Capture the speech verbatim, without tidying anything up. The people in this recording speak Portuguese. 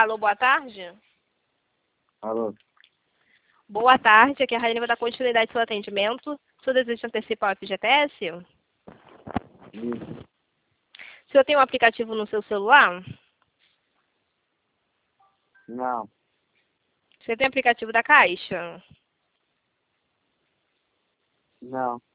Alô, boa tarde. Alô? Boa tarde, aqui é a Rainha, vai dar continuidade ao seu atendimento. O senhor deseja antecipar o F G T S? Isso. O senhor tem um aplicativo no seu celular? Não. Você tem aplicativo da Caixa? Não.